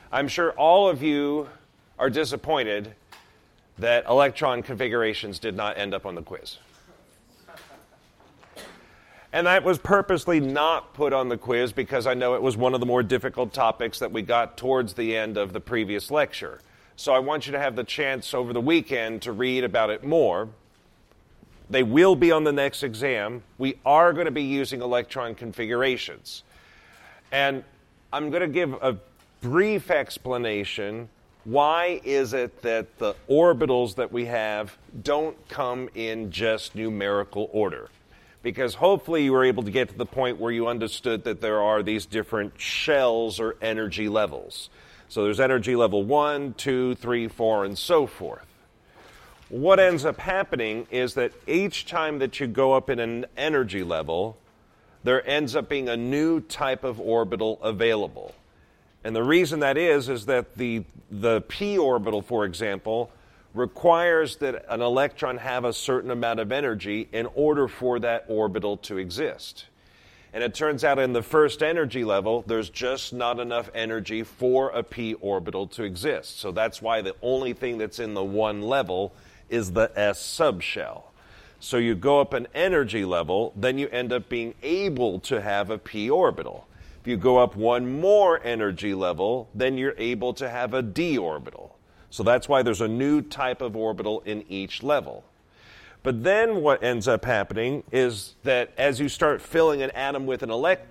I'm sure all of you are disappointed that electron configurations did not end up on the quiz. And that was purposely not put on the quiz because I know it was one of the more difficult topics that we got towards the end of the previous lecture. So I want you to have the chance over the weekend to read about it more. They will be on the next exam. We are going to be using electron configurations. And I'm going to give a brief explanation. Why is it that the orbitals that we have don't come in just numerical order? Because hopefully you were able to get to the point where you understood that there are these different shells or energy levels. So there's energy level 1, 2, 3, 4, and so forth. What ends up happening is that each time that you go up in an energy level, there ends up being a new type of orbital available. And the reason that is that the p orbital, for example, requires that an electron have a certain amount of energy in order for that orbital to exist. And it turns out in the first energy level, there's just not enough energy for a p orbital to exist. So that's why the only thing that's in the one level is the s subshell. So you go up an energy level, then you end up being able to have a p orbital. If you go up one more energy level, then you're able to have a d orbital. So that's why there's a new type of orbital in each level. But then what ends up happening is that as you start filling an atom with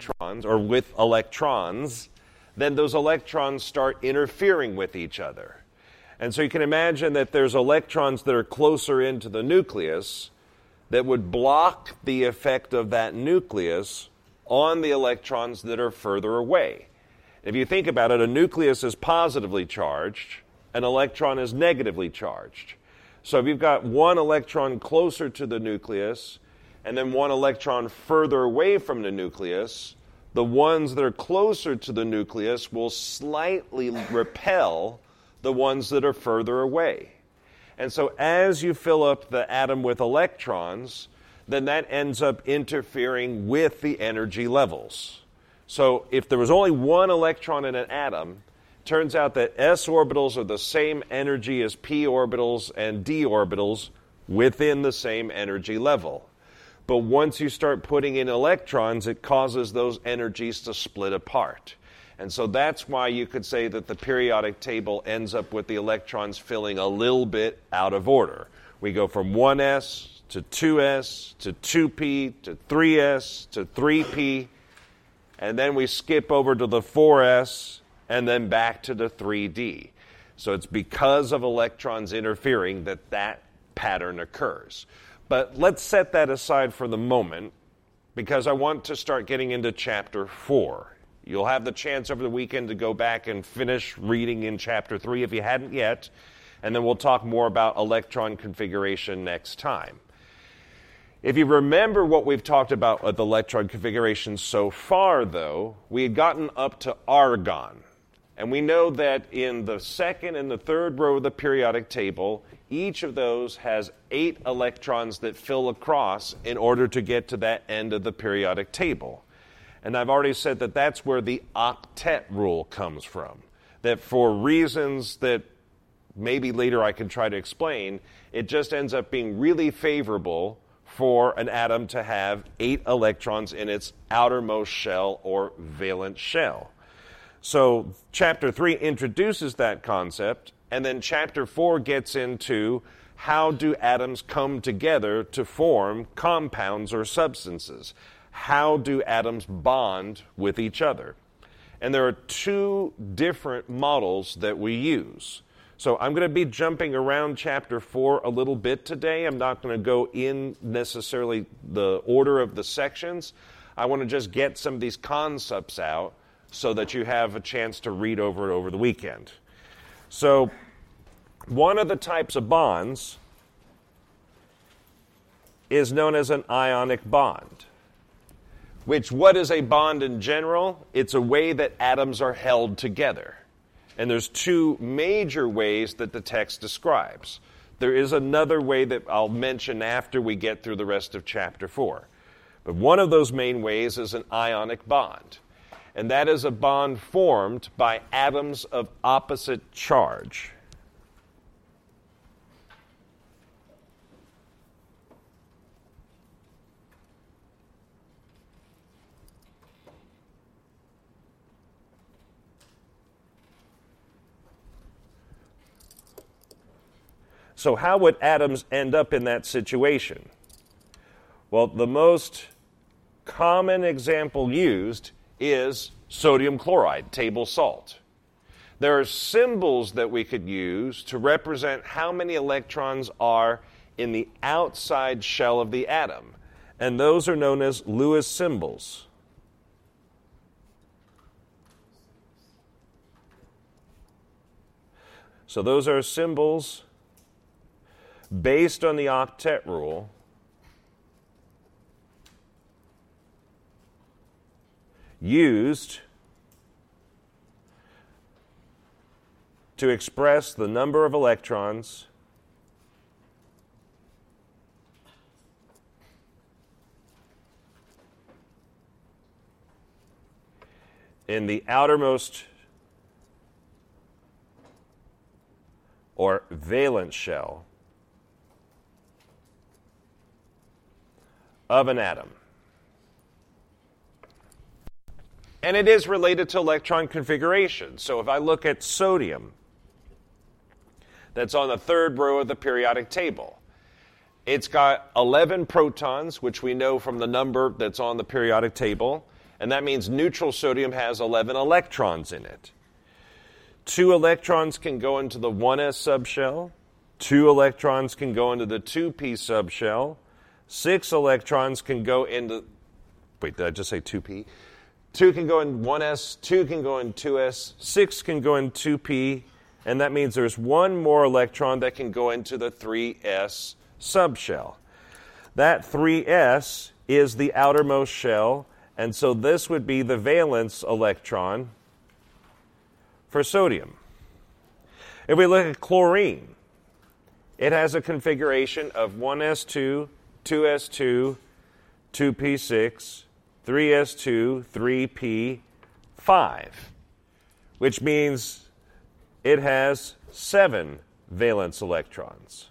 electrons, then those electrons start interfering with each other. And so you can imagine that there's electrons that are closer into the nucleus that would block the effect of that nucleus on the electrons that are further away. If you think about it, a nucleus is positively charged, an electron is negatively charged. So if you've got one electron closer to the nucleus and then one electron further away from the nucleus, the ones that are closer to the nucleus will slightly repel the ones that are further away. And so as you fill up the atom with electrons, then that ends up interfering with the energy levels. So if there was only one electron in an atom, turns out that s orbitals are the same energy as p orbitals and d orbitals within the same energy level. But once you start putting in electrons, it causes those energies to split apart. And so that's why you could say that the periodic table ends up with the electrons filling a little bit out of order. We go from 1s to 2s to 2p to 3s to 3p, and then we skip over to the 4s, and then back to the 3D. So it's because of electrons interfering that pattern occurs. But let's set that aside for the moment, because I want to start getting into Chapter 4. You'll have the chance over the weekend to go back and finish reading in Chapter 3 if you hadn't yet, and then we'll talk more about electron configuration next time. If you remember what we've talked about with electron configuration so far, though, we had gotten up to argon. And we know that in the second and the third row of the periodic table, each of those has 8 electrons that fill across in order to get to that end of the periodic table. And I've already said that that's where the octet rule comes from. That for reasons that maybe later I can try to explain, it just ends up being really favorable for an atom to have 8 electrons in its outermost shell or valence shell. So Chapter 3 introduces that concept, and then Chapter 4 gets into how do atoms come together to form compounds or substances. How do atoms bond with each other? And there are 2 different models that we use. So I'm going to be jumping around Chapter 4 a little bit today. I'm not going to go in necessarily the order of the sections. I want to just get some of these concepts out so that you have a chance to read over it over the weekend. So one of the types of bonds is known as an ionic bond. What is a bond in general? It's a way that atoms are held together. And there's 2 major ways that the text describes. There is another way that I'll mention after we get through the rest of Chapter 4. But one of those main ways is an ionic bond. and that is a bond formed by atoms of opposite charge. So how would atoms end up in that situation? Well, the most common example used is sodium chloride, table salt. There are symbols that we could use to represent how many electrons are in the outside shell of the atom, and those are known as Lewis symbols. So those are symbols based on the octet rule used to express the number of electrons in the outermost or valence shell of an atom. And it is related to electron configuration. So if I look at sodium, that's on the third row of the periodic table. It's got 11 protons, which we know from the number that's on the periodic table, and that means neutral sodium has 11 electrons in it. 2 electrons can go into the 1s subshell, 2 electrons can go into the 2p subshell, 6 electrons can go into, wait, did I just say 2p? 2 can go in 1s, 2 can go in 2s, 6 can go in 2p, and that means there's one more electron that can go into the 3s subshell. That 3s is the outermost shell, and so this would be the valence electron for sodium. If we look at chlorine, it has a configuration of 1s2, 2s2, 2p6, 3s2, 3p5, which means it has 7 valence electrons.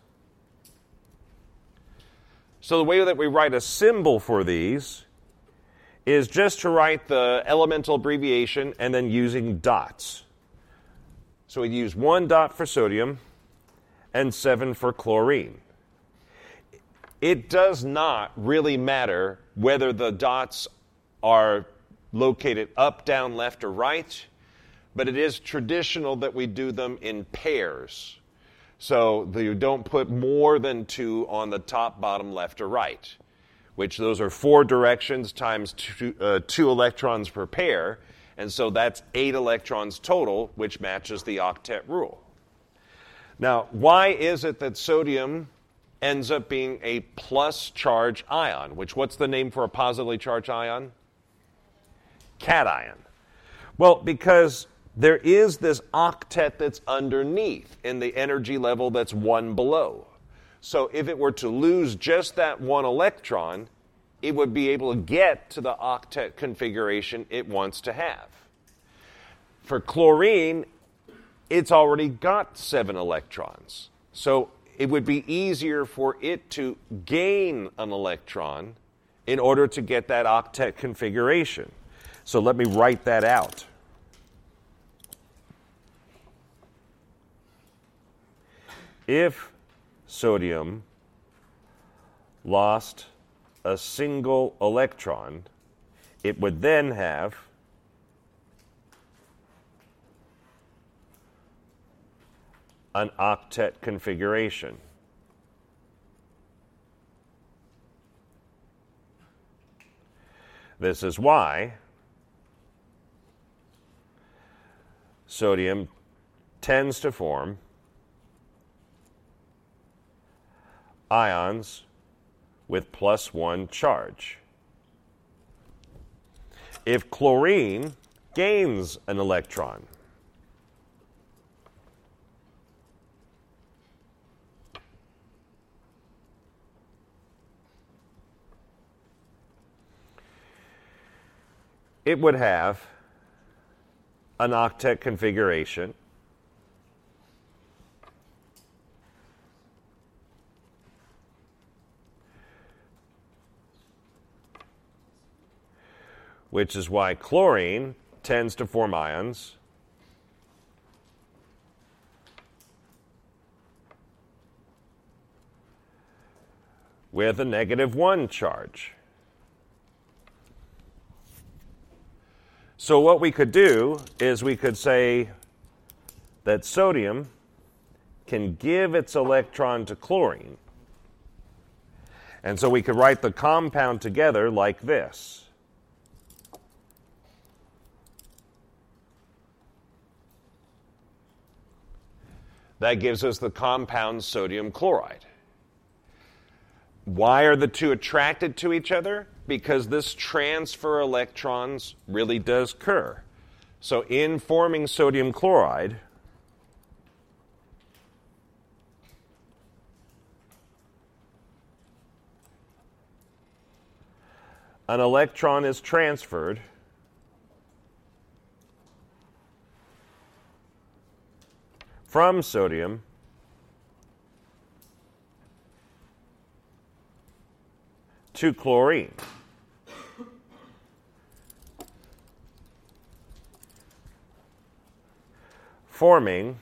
So the way that we write a symbol for these is just to write the elemental abbreviation and then using dots. So we use 1 dot for sodium and 7 for chlorine. It does not really matter whether the dots are located up, down, left, or right, but it is traditional that we do them in pairs. So you don't put more than 2 on the top, bottom, left, or right, which those are 4 directions times 2 electrons per pair, and so that's 8 electrons total, which matches the octet rule. Now, why is it that sodium ends up being a plus charge ion, which what's the name for a positively charged ion? Cation. Well, because there is this octet that's underneath in the energy level that's 1 below. So if it were to lose just that 1 electron, it would be able to get to the octet configuration it wants to have. For chlorine, it's already got 7 electrons. So it would be easier for it to gain an electron in order to get that octet configuration. So let me write that out. If sodium lost a single electron, it would then have an octet configuration. This is why sodium tends to form ions with +1 charge. If chlorine gains an electron, it would have an octet configuration. Which is why chlorine tends to form ions with a -1 charge. So what we could do is we could say that sodium can give its electron to chlorine. And so we could write the compound together like this. That gives us the compound sodium chloride. Why are the two attracted to each other? Because this transfer electrons really does occur. So in forming sodium chloride, an electron is transferred from sodium to chlorine. Forming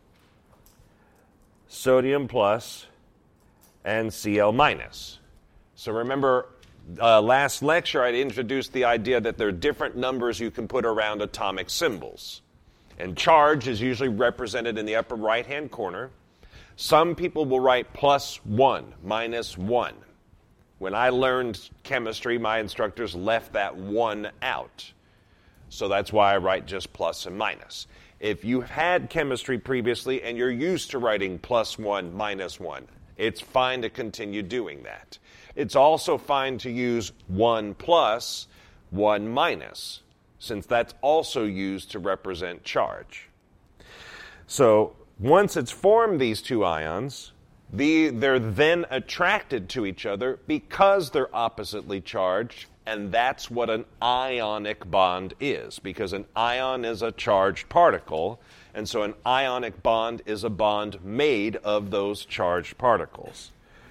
sodium plus and Cl minus. So remember, last lecture I introduced the idea that there are different numbers you can put around atomic symbols. And charge is usually represented in the upper right-hand corner. Some people will write +1, -1. When I learned chemistry, my instructors left that 1 out. So that's why I write just plus and minus. If you've had chemistry previously and you're used to writing +1, -1, it's fine to continue doing that. It's also fine to use 1 plus, 1 minus, since that's also used to represent charge. So once it's formed these two ions, they're then attracted to each other because they're oppositely charged, and that's what an ionic bond is, because an ion is a charged particle, and so an ionic bond is a bond made of those charged particles.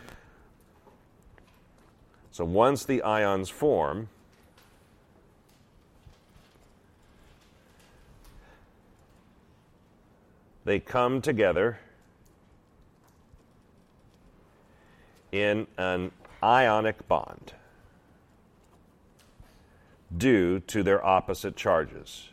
So once the ions form, they come together in an ionic bond due to their opposite charges.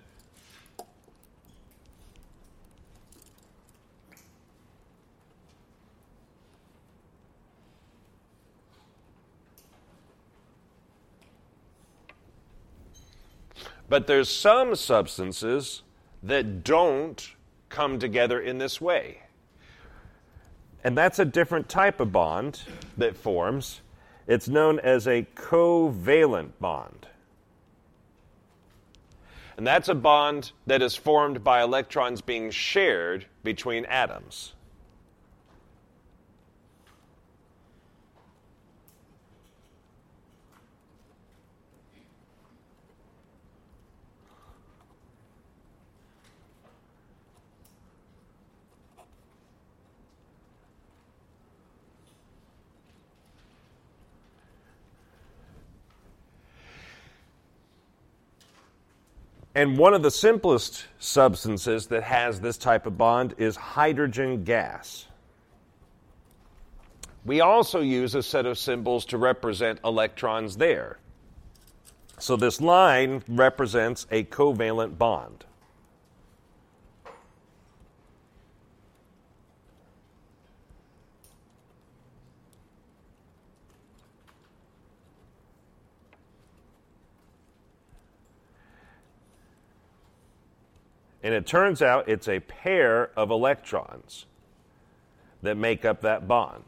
But there's some substances that don't come together in this way. And that's a different type of bond that forms. It's known as a covalent bond. And that's a bond that is formed by electrons being shared between atoms. And one of the simplest substances that has this type of bond is hydrogen gas. We also use a set of symbols to represent electrons there. So this line represents a covalent bond. And it turns out it's a pair of electrons that make up that bond.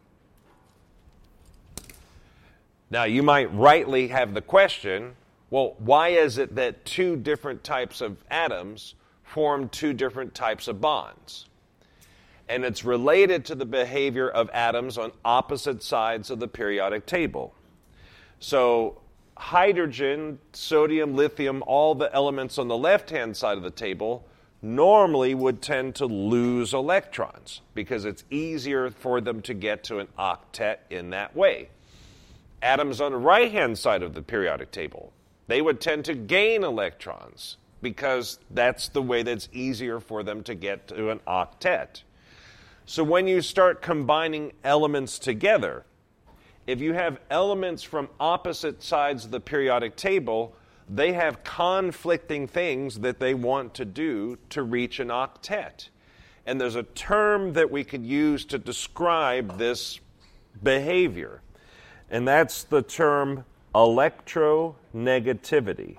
Now, you might rightly have the question, well, why is it that two different types of atoms form two different types of bonds? And it's related to the behavior of atoms on opposite sides of the periodic table. So hydrogen, sodium, lithium, all the elements on the left-hand side of the table normally would tend to lose electrons because it's easier for them to get to an octet in that way. Atoms on the right-hand side of the periodic table, they would tend to gain electrons because that's the way that's easier for them to get to an octet. So when you start combining elements together, if you have elements from opposite sides of the periodic table, they have conflicting things that they want to do to reach an octet. And there's a term that we could use to describe this behavior, and that's the term electronegativity.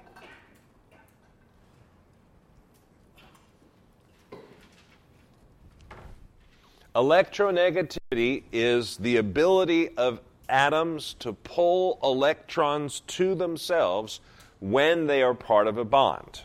Electronegativity is the ability of atoms to pull electrons to themselves when they are part of a bond.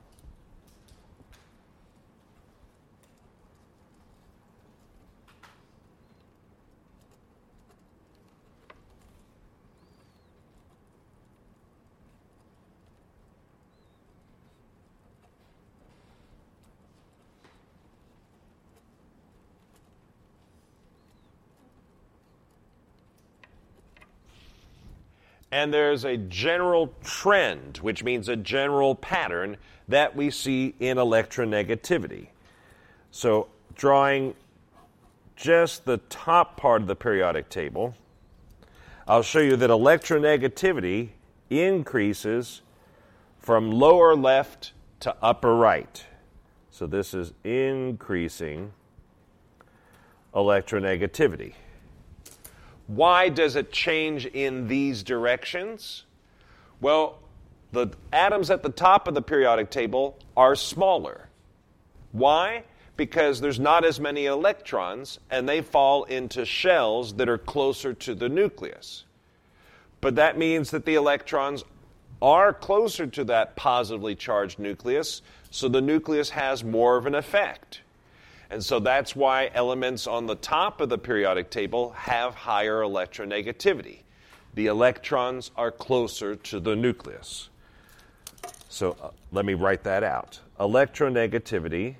And there's a general trend, which means a general pattern, that we see in electronegativity. So drawing just the top part of the periodic table, I'll show you that electronegativity increases from lower left to upper right. So this is increasing electronegativity. Why does it change in these directions? Well, the atoms at the top of the periodic table are smaller. Why? Because there's not as many electrons, and they fall into shells that are closer to the nucleus. But that means that the electrons are closer to that positively charged nucleus, so the nucleus has more of an effect. And so that's why elements on the top of the periodic table have higher electronegativity. The electrons are closer to the nucleus. So let me write that out. Electronegativity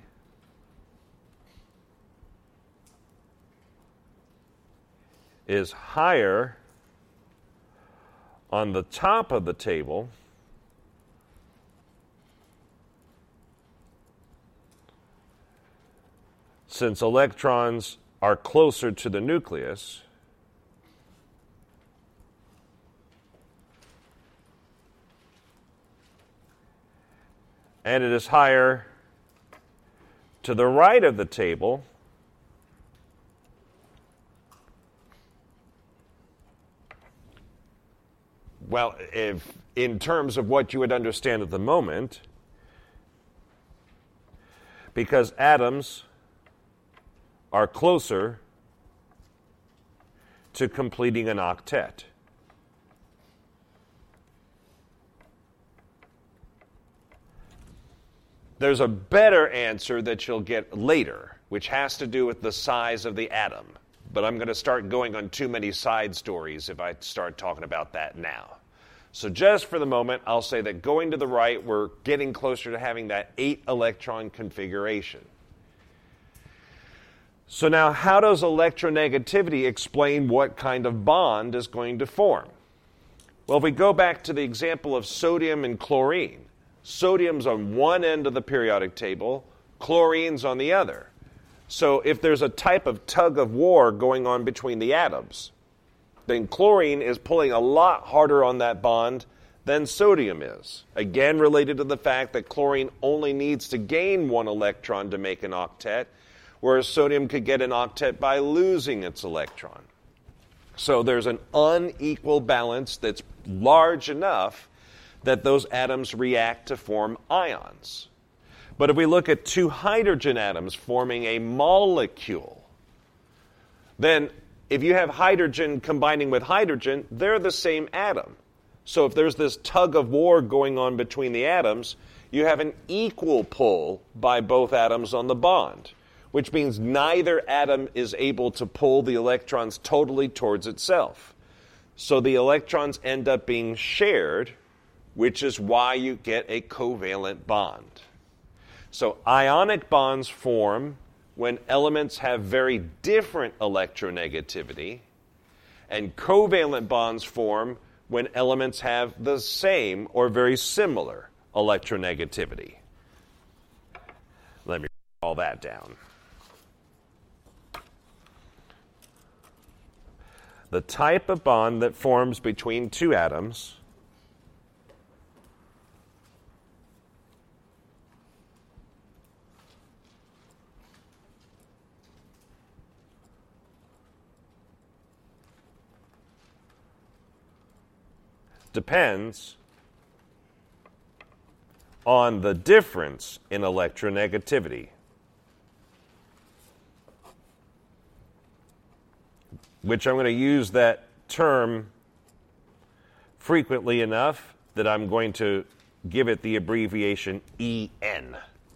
is higher on the top of the table since electrons are closer to the nucleus, and it is higher to the right of the table well, if in terms of what you would understand at the moment, because atoms are closer to completing an octet. There's a better answer that you'll get later, which has to do with the size of the atom. But I'm going to start going on too many side stories if I start talking about that now. So just for the moment, I'll say that going to the right, we're getting closer to having that 8-electron configuration. So now, how does electronegativity explain what kind of bond is going to form? Well, if we go back to the example of sodium and chlorine, sodium's on one end of the periodic table, chlorine's on the other. So if there's a type of tug of war going on between the atoms, then chlorine is pulling a lot harder on that bond than sodium is. Again, related to the fact that chlorine only needs to gain one electron to make an octet, whereas sodium could get an octet by losing its electron. So there's an unequal balance that's large enough that those atoms react to form ions. But if we look at two hydrogen atoms forming a molecule, then if you have hydrogen combining with hydrogen, they're the same atom. So if there's this tug of war going on between the atoms, you have an equal pull by both atoms on the bond, which means neither atom is able to pull the electrons totally towards itself. So the electrons end up being shared, which is why you get a covalent bond. So ionic bonds form when elements have very different electronegativity, and covalent bonds form when elements have the same or very similar electronegativity. Let me write all that down. The type of bond that forms between two atoms depends on the difference in electronegativity, which I'm going to use that term frequently enough that I'm going to give it the abbreviation EN.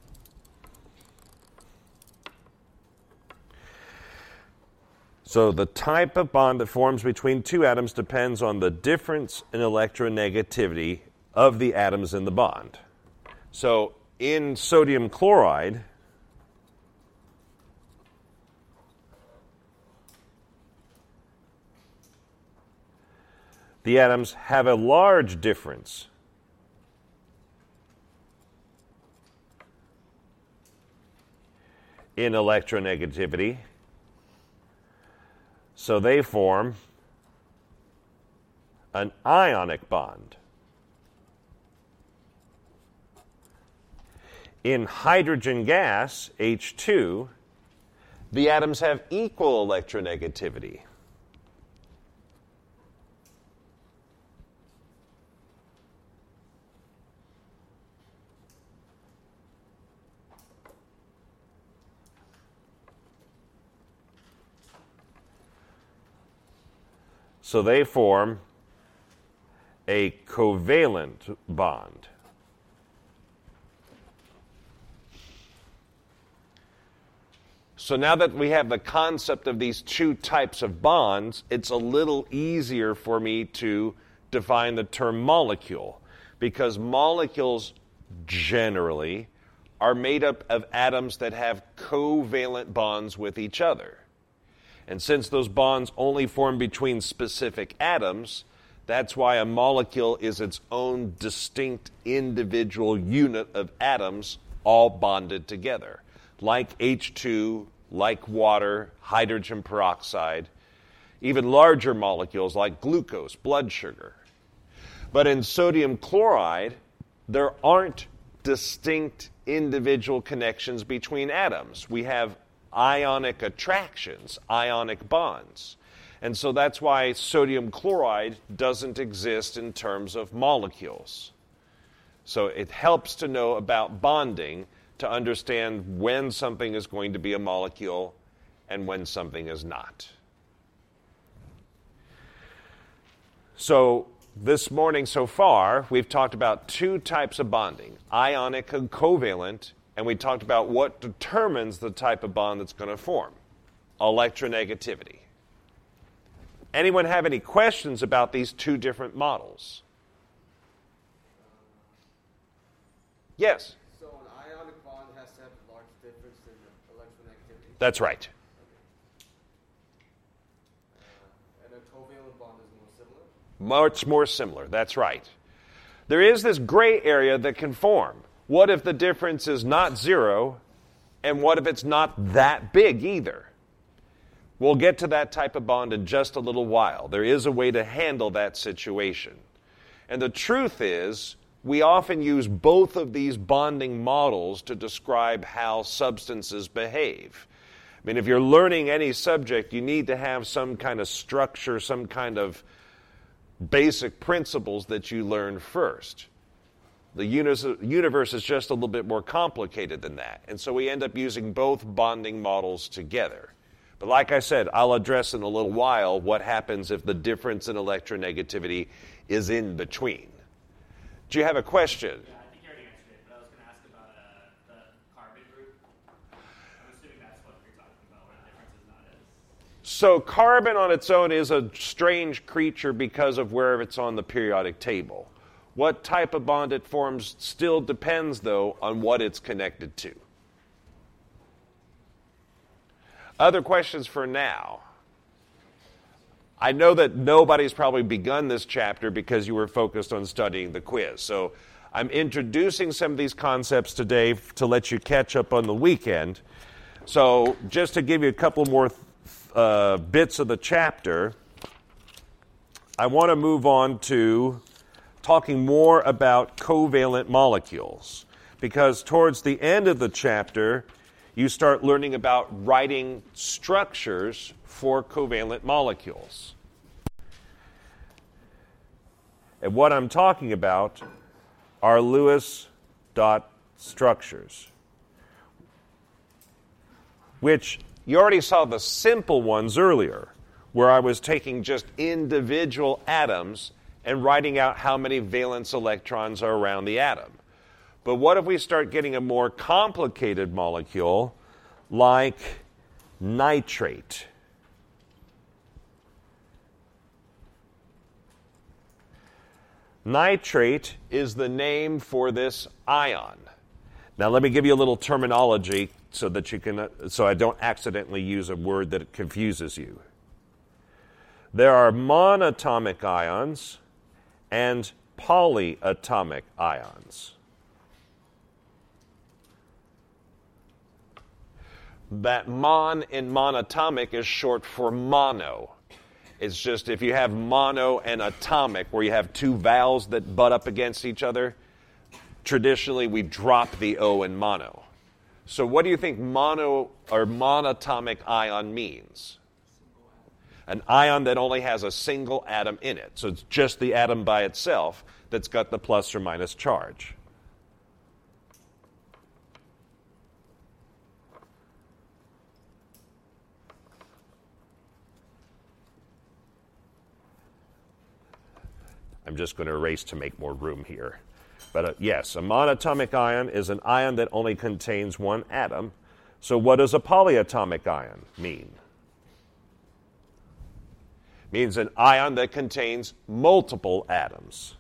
So the type of bond that forms between two atoms depends on the difference in electronegativity of the atoms in the bond. So in sodium chloride, the atoms have a large difference in electronegativity. So they form an ionic bond. In hydrogen gas, H2, the atoms have equal electronegativity. So they form a covalent bond. So now that we have the concept of these two types of bonds, it's a little easier for me to define the term molecule, because molecules generally are made up of atoms that have covalent bonds with each other. And since those bonds only form between specific atoms, that's why a molecule is its own distinct individual unit of atoms all bonded together, like H2, like water, hydrogen peroxide, even larger molecules like glucose, blood sugar. But in sodium chloride, there aren't distinct individual connections between atoms. We have ionic attractions, ionic bonds. And so that's why sodium chloride doesn't exist in terms of molecules. So it helps to know about bonding to understand when something is going to be a molecule and when something is not. So this morning so far, we've talked about two types of bonding, ionic and covalent, and we talked about what determines the type of bond that's going to form, electronegativity. Anyone have any questions about these two different models? Yes? So an ionic bond has to have a large difference in the electronegativity? That's right. And a covalent bond is more similar? Much more similar, that's right. There is this gray area that can form. What if the difference is not zero, and what if it's not that big either? We'll get to that type of bond in just a little while. There is a way to handle that situation. And the truth is, we often use both of these bonding models to describe how substances behave. I mean, if you're learning any subject, you need to have some kind of structure, some kind of basic principles that you learn first. The universe is just a little bit more complicated than that. And so we end up using both bonding models together. But like I said, I'll address in a little while what happens if the difference in electronegativity is in between. Do you have a question? Yeah, I think you already answered it, but I was going to ask about the carbon group. I'm assuming that's what you're talking about, what the difference is not is. So carbon on its own is a strange creature because of where it's on the periodic table. What type of bond it forms still depends, though, on what it's connected to. Other questions for now? I know that nobody's probably begun this chapter because you were focused on studying the quiz. So I'm introducing some of these concepts today to let you catch up on the weekend. So just to give you a couple more bits of the chapter, I want to move on to talking more about covalent molecules, because towards the end of the chapter, you start learning about writing structures for covalent molecules. And what I'm talking about are Lewis dot structures, which you already saw the simple ones earlier, where I was taking just individual atoms and writing out how many valence electrons are around the atom. But what if we start getting a more complicated molecule like nitrate? Nitrate is the name for this ion. Now let me give you a little terminology so I don't accidentally use a word that confuses you. There are monatomic ions and polyatomic ions. That mon in monatomic is short for mono. It's just if you have mono and atomic, where you have two vowels that butt up against each other, traditionally we drop the O in mono. So what do you think mono or monatomic ion means? An ion that only has a single atom in it. So it's just the atom by itself that's got the plus or minus charge. I'm just going to erase to make more room here. But yes, a monatomic ion is an ion that only contains one atom. So what does a polyatomic ion mean? It means an ion that contains multiple atoms.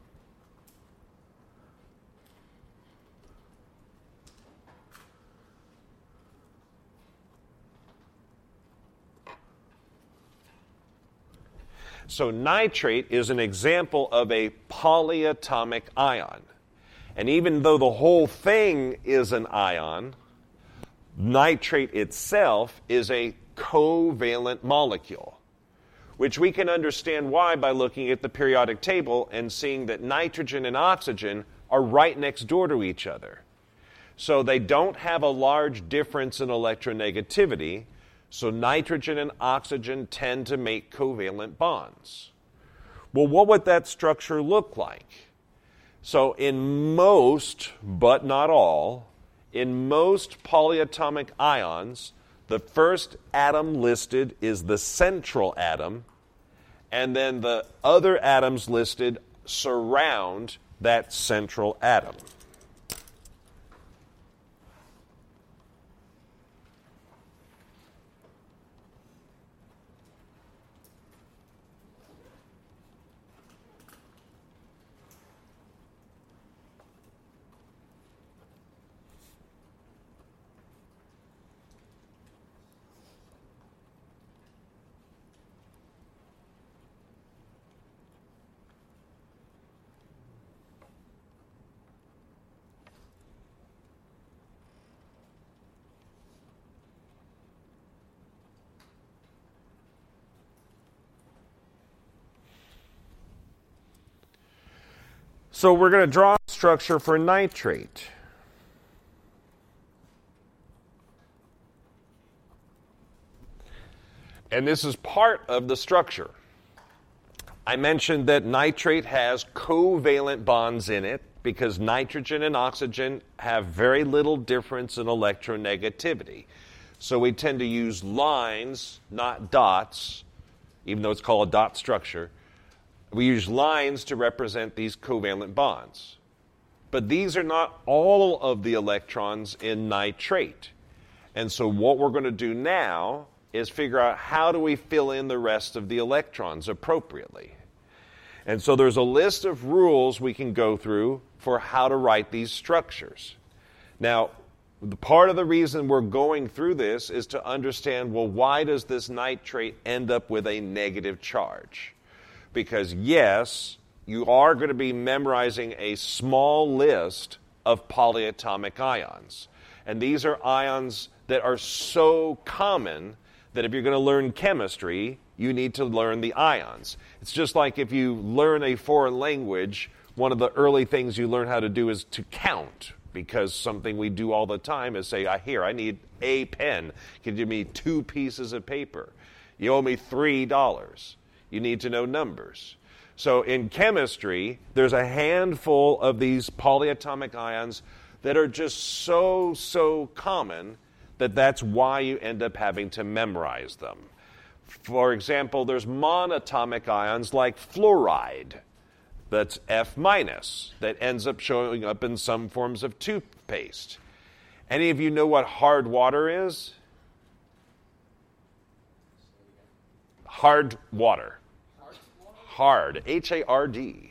So nitrate is an example of a polyatomic ion. And even though the whole thing is an ion, nitrate itself is a covalent molecule, which we can understand why by looking at the periodic table and seeing that nitrogen and oxygen are right next door to each other. So they don't have a large difference in electronegativity. So nitrogen and oxygen tend to make covalent bonds. Well, what would that structure look like? So in most, but not all, in most polyatomic ions, the first atom listed is the central atom, and then the other atoms listed surround that central atom. So we're going to draw a structure for nitrate. And this is part of the structure. I mentioned that nitrate has covalent bonds in it because nitrogen and oxygen have very little difference in electronegativity. So we tend to use lines, not dots, even though it's called a dot structure. We use lines to represent these covalent bonds. But these are not all of the electrons in nitrate. And so what we're going to do now is figure out how do we fill in the rest of the electrons appropriately. And so there's a list of rules we can go through for how to write these structures. Now, part of the reason we're going through this is to understand, well, why does this nitrate end up with a negative charge? Because yes, you are going to be memorizing a small list of polyatomic ions. And these are ions that are so common that if you're going to learn chemistry, you need to learn the ions. It's just like if you learn a foreign language, one of the early things you learn how to do is to count, because something we do all the time is say, here, I need a pen. Can you give me 2 pieces of paper? You owe me $3. You need to know numbers. So in chemistry, there's a handful of these polyatomic ions that are just so common that that's why you end up having to memorize them. For example, there's monatomic ions like fluoride. That's F-, that ends up showing up in some forms of toothpaste. Any of you know what hard water is? Hard water. Hard. H-A-R-D.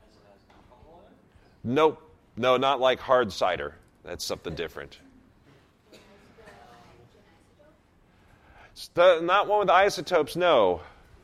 Nope. No, not like hard cider. That's something different. Not one with isotopes, no.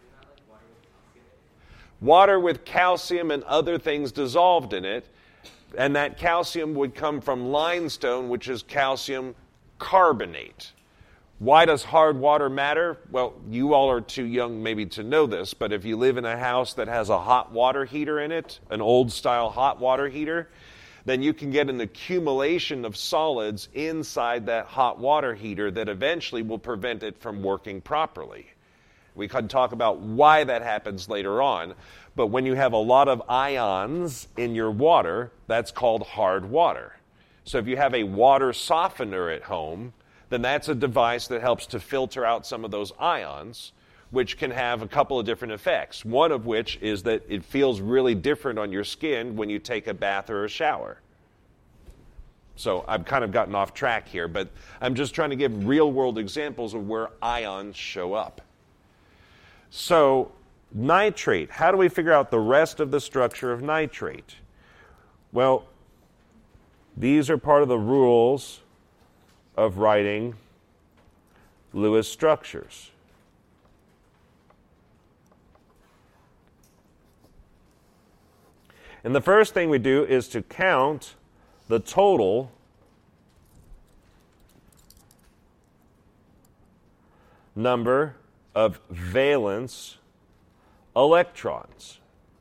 Water with calcium and other things dissolved in it, and that calcium would come from limestone, which is calcium carbonate. Why does hard water matter? Well, you all are too young maybe to know this, but if you live in a house that has a hot water heater in it, an old-style hot water heater, then you can get an accumulation of solids inside that hot water heater that eventually will prevent it from working properly. We can talk about why that happens later on, but when you have a lot of ions in your water, that's called hard water. So if you have a water softener at home, then that's a device that helps to filter out some of those ions, which can have a couple of different effects. One of which is that it feels really different on your skin when you take a bath or a shower. So I've kind of gotten off track here, but I'm just trying to give real-world examples of where ions show up. So nitrate, how do we figure out the rest of the structure of nitrate? Well, these are part of the rules of writing Lewis structures. And the first thing we do is to count the total number of valence electrons.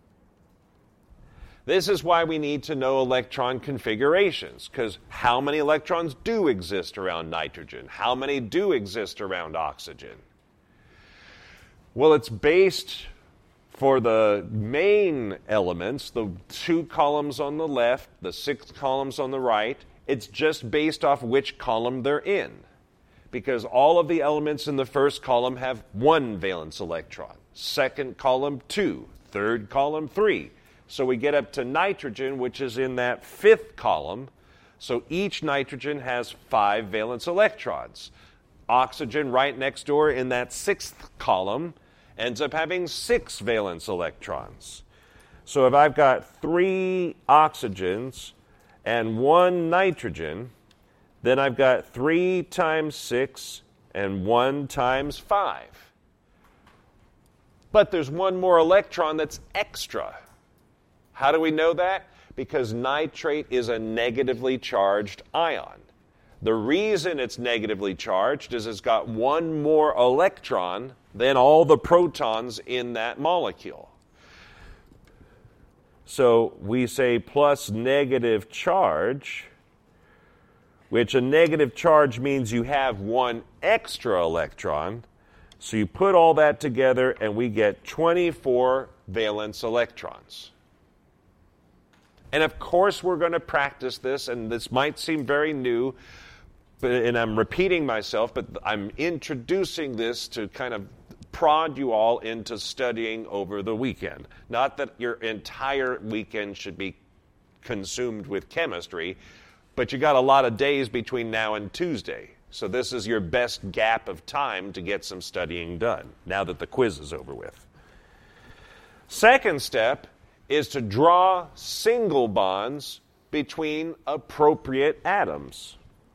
This is why we need to know electron configurations, because how many electrons do exist around nitrogen? How many do exist around oxygen? Well, it's based, for the main elements, the 2 columns on the left, the 6 columns on the right, it's just based off which column they're in. Because all of the elements in the first column have 1 valence electron. Second column, 2. Third column, 3. So we get up to nitrogen, which is in that 5th column. So each nitrogen has 5 valence electrons. Oxygen right next door in that 6th column ends up having 6 valence electrons. So if I've got 3 oxygens and 1 nitrogen, then I've got 3 times 6 and 1 times 5. But there's one more electron that's extra. How do we know that? Because nitrate is a negatively charged ion. The reason it's negatively charged is it's got one more electron than all the protons in that molecule. So we say plus negative charge, which a negative charge means you have 1 extra electron. So you put all that together and we get 24 valence electrons. And of course we're going to practice this, and this might seem very new, and I'm repeating myself, but I'm introducing this to kind of prod you all into studying over the weekend. Not that your entire weekend should be consumed with chemistry, but you got a lot of days between now and Tuesday. So this is your best gap of time to get some studying done, now that the quiz is over with. Second step is to draw single bonds between appropriate atoms.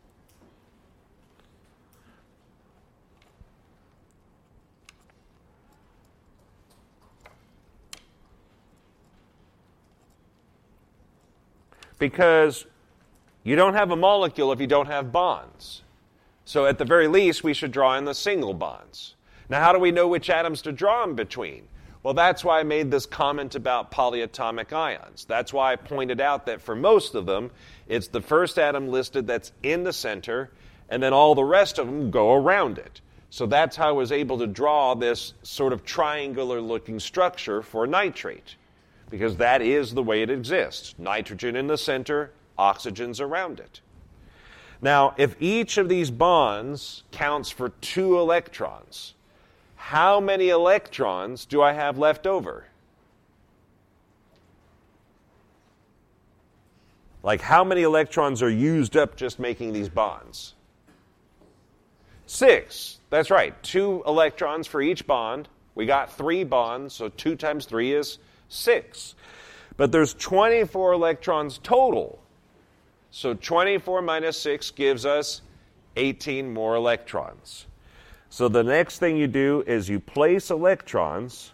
Because you don't have a molecule if you don't have bonds. So at the very least, we should draw in the single bonds. Now, how do we know which atoms to draw in between? Well, that's why I made this comment about polyatomic ions. That's why I pointed out that for most of them, it's the first atom listed that's in the center, and then all the rest of them go around it. So that's how I was able to draw this sort of triangular-looking structure for nitrate, because that is the way it exists. Nitrogen in the center, oxygens around it. Now, if each of these bonds counts for 2 electrons, how many electrons do I have left over? Like, how many electrons are used up just making these bonds? 6. That's right. 2 electrons for each bond. We got 3 bonds, so 2 times 3 is 6. But there's 24 electrons total. So 24 minus 6 gives us 18 more electrons. So the next thing you do is you place electrons,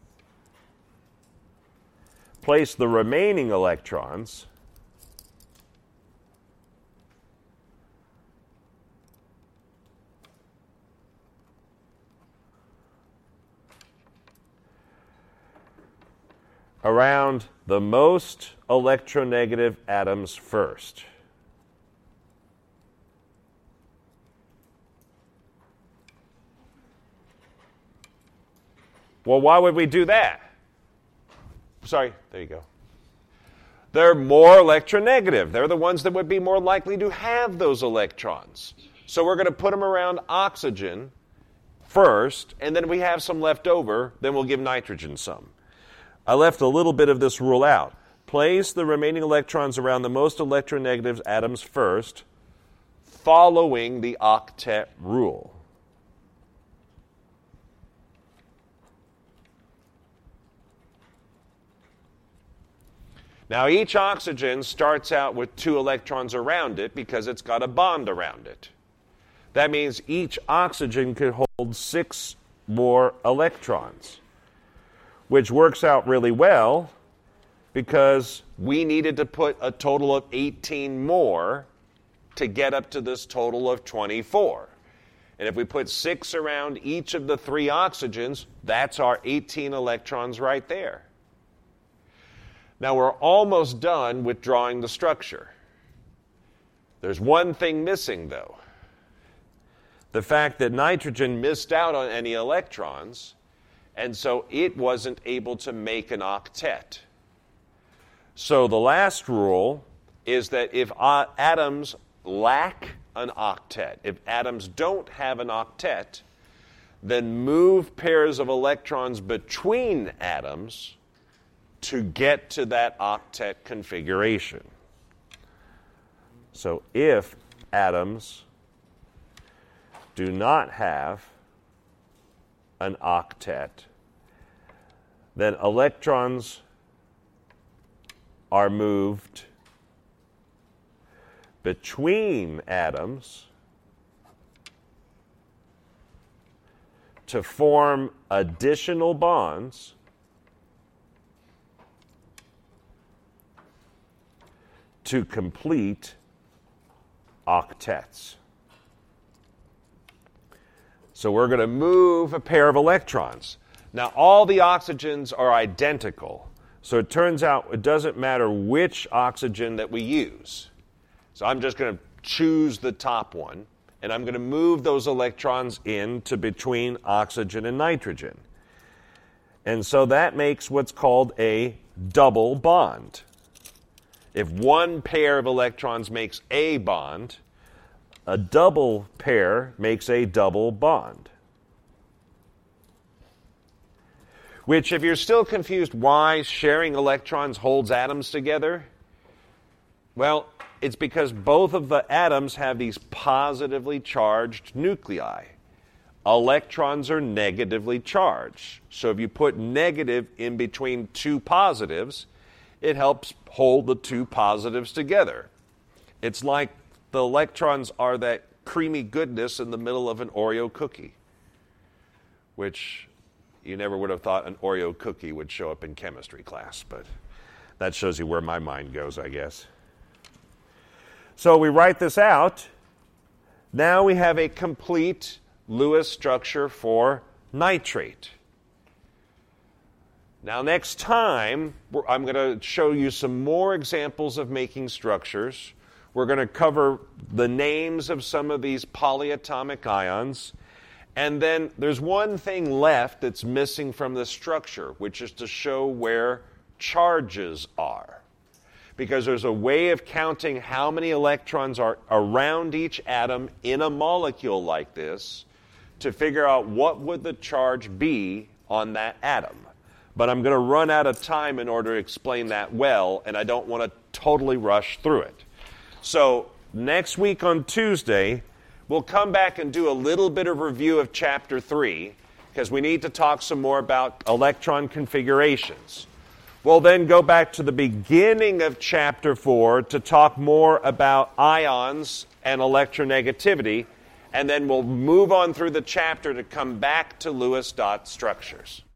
place the remaining electrons, around the most electronegative atoms first. Well, why would we do that? Sorry, there you go. They're more electronegative. They're the ones that would be more likely to have those electrons. So we're going to put them around oxygen first, and then we have some left over, then we'll give nitrogen some. I left a little bit of this rule out. Place the remaining electrons around the most electronegative atoms first, following the octet rule. Now, each oxygen starts out with 2 electrons around it because it's got a bond around it. That means each oxygen could hold 6 more electrons, which works out really well because we needed to put a total of 18 more to get up to this total of 24. And if we put 6 around each of the 3 oxygens, that's our 18 electrons right there. Now we're almost done with drawing the structure. There's one thing missing, though. The fact that nitrogen missed out on any electrons, and so it wasn't able to make an octet. So the last rule is that if atoms lack an octet, if atoms don't have an octet, then move pairs of electrons between atoms to get to that octet configuration. So if atoms do not have an octet, then electrons are moved between atoms to form additional bonds to complete octets. So we're going to move a pair of electrons. Now, all the oxygens are identical. So it turns out it doesn't matter which oxygen that we use. So I'm just going to choose the top one, and I'm going to move those electrons into between oxygen and nitrogen. And so that makes what's called a double bond. If one pair of electrons makes a bond, a double pair makes a double bond. Which, if you're still confused why sharing electrons holds atoms together, Well, it's because both of the atoms have these positively charged nuclei. Electrons are negatively charged. So if you put negative in between two positives, it helps hold the two positives together. It's like the electrons are that creamy goodness in the middle of an Oreo cookie, which you never would have thought an Oreo cookie would show up in chemistry class, but that shows you where my mind goes, I guess. So we write this out. Now we have a complete Lewis structure for nitrate. Now next time, I'm going to show you some more examples of making structures. We're going to cover the names of some of these polyatomic ions. And then there's one thing left that's missing from the structure, which is to show where charges are. Because there's a way of counting how many electrons are around each atom in a molecule like this to figure out what would the charge be on that atom. But I'm going to run out of time in order to explain that well, and I don't want to totally rush through it. So next week on Tuesday, we'll come back and do a little bit of review of Chapter 3, because we need to talk some more about electron configurations. We'll then go back to the beginning of Chapter 4 to talk more about ions and electronegativity, and then we'll move on through the chapter to come back to Lewis dot structures.